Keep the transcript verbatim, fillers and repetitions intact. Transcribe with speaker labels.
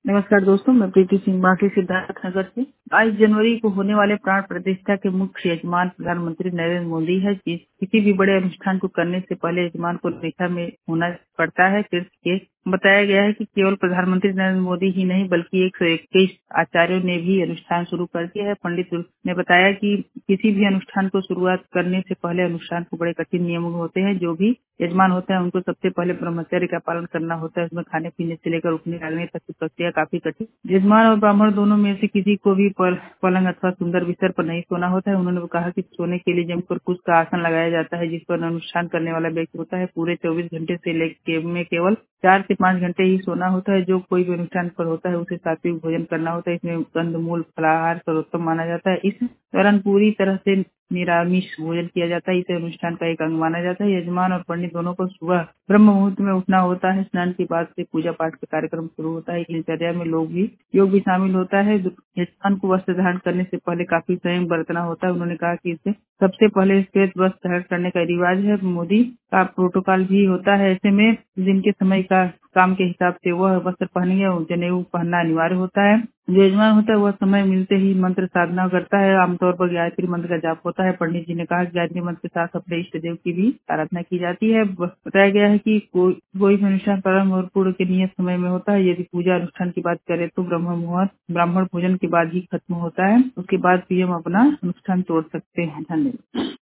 Speaker 1: नमस्कार दोस्तों, मैं प्रीति सिंह बाकी सिद्धार्थ नगर से। बाईस जनवरी को होने वाले प्राण प्रतिष्ठा के मुख्य यजमान प्रधानमंत्री नरेंद्र मोदी है। जिस किसी भी बड़े अनुष्ठान को करने से पहले यजमान को निष्ठा में होना पड़ता है। तीर्थ के बताया गया है कि केवल प्रधानमंत्री नरेंद्र मोदी ही नहीं बल्कि एक सौ इक्कीस आचार्यों ने भी अनुष्ठान शुरू कर दिया है। पंडित ने बताया कि किसी भी अनुष्ठान को शुरुआत करने से पहले अनुष्ठान को बड़े कठिन नियम होते हैं। जो भी यजमान होते हैं उनको सबसे पहले ब्रह्मचर्य का पालन करना होता है। उसमें खाने पीने से लेकर उठने लगने तक की प्रक्रिया काफी कठिन। यजमान और ब्राह्मण दोनों में से किसी को भी पर, पलंग अथवा सुंदर बिस्तर पर नहीं सोना होता है। उन्होंने कहा कि सोने के लिए जमकर कुछ का आसन लगाया जाता है जिस पर अनुष्ठान करने वाला व्यक्ति होता है। पूरे चौबीस घंटे से लेकर में केवल चार से पाँच घंटे ही सोना होता है। जो कोई भी अनुष्ठान पर होता है उसे सात्विक भोजन करना होता है। इसमें कंदमूल फलाहार सर्वोत्तम माना जाता है। इस दौरान पूरी तरह से निरामिष भोजन किया जाता है। इसे अनुष्ठान का एक अंग माना जाता है। यजमान और पंडित दोनों को सुबह ब्रह्म मुहूर्त में उठना होता है। स्नान के बाद से पूजा पाठ का कार्यक्रम शुरू होता है। दिनचर्या में लोग भी योग भी शामिल होता है। यजमान को वस्त्र धारण करने से पहले काफी संयम बरतना होता है। उन्होंने कहा कि इसे सबसे पहले श्वेत वस्त्र धारण करने का रिवाज है। मोदी का प्रोटोकॉल भी होता है। ऐसे में दिन के समय का काम के हिसाब से वह वस्त्र पहनेंगे और जनेऊ पहनना अनिवार्य होता है। जो यजमान होता है वह समय मिलते ही मंत्र साधना करता है। आमतौर पर गायत्री मंत्र का जाप होता है। पंडित जी ने कहा कि गायत्री मंत्र के साथ अपने इष्ट देव की भी आराधना की जाती है। बताया गया है कि कोई कोई भी अनुष्ठान प्रारंभ और पूर्ण के नियत समय में होता है। यदि पूजा अनुष्ठान की बात करें तो ब्रह्म मुहूर्त ब्राह्मण भोजन के बाद ही खत्म होता है। उसके बाद भी हम अपना अनुष्ठान तोड़ सकते हैं। धन्यवाद।